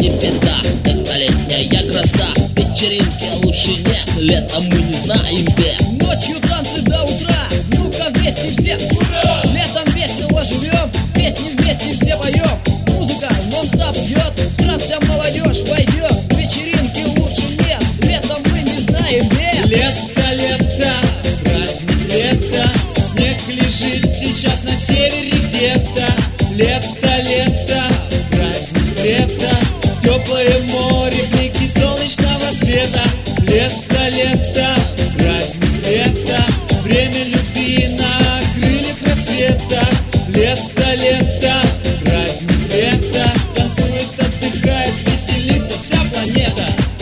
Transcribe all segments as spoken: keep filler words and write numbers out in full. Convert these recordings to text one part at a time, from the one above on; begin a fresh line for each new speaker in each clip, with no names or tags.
не беда, это летняя гроза. Вечеринки лучше нет, летом мы не знаем где.
Ночью танцы до утра, ну-ка вместе все, ура! Летом весело живем, песни вместе все поем. Музыка нон-стоп идет, в транс вся молодежь войдет. Вечеринки лучше нет, летом мы не знаем где.
Лето, лето, праздник лето, снег лежит сейчас на севере где-то. Лето, лето, праздник лето, теплое море, блики солнечного света. Лето, лето, праздник лето, время любви на крыльях рассвета. Лето, лето, праздник лето, танцует, отдыхает, веселится вся планета.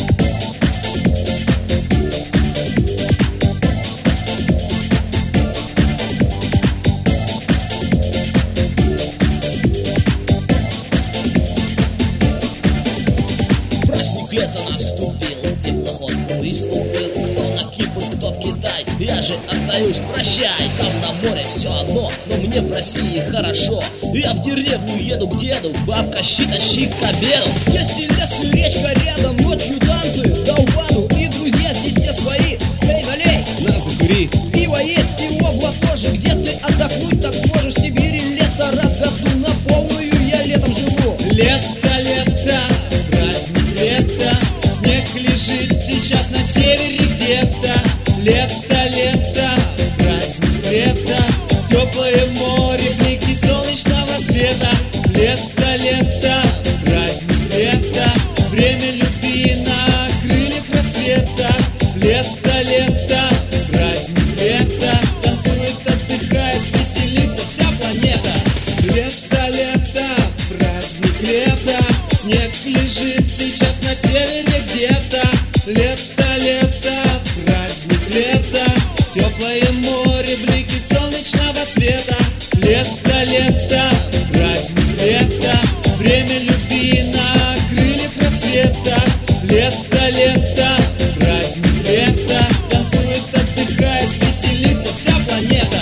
Праздник лета наступил, теплоход круиз уплыл. Кто на Кипр, кто в Китай, я же остаюсь, прощай. Там на море все одно, но мне в России хорошо. Я в деревню еду к деду, бабка щи тащи к обеду.
Если лес и речка рядом, ночью танцы до упаду. И друзья здесь все свои, эй, налей,
На, закури.
пиво есть, и обла тоже. Где ты отдохнуть так сможешь? В Сибири лето раз в году, на полную я летом живу.
Лето, лето, праздник лето, снег лежит сейчас на севере где-то. Лето, лето, праздник лето, теплое море, блики солнечного света. Лето, лето, праздник лето, время любви на крыльях рассвета. Лето, лето, праздник лето, танцует, отдыхает, веселится вся планета. Лето, лето, праздник лето, снег лежит сейчас на севере где-то. Лето, лето, праздник лето, теплое море, блики солнечного света. Лето, лето, праздник лето, время любви на крыльях рассвета. Лето, лето, праздник лето, танцует, отдыхает, веселится вся планета.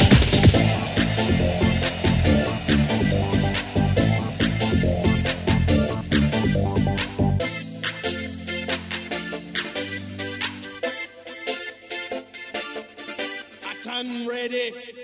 Hot and ready.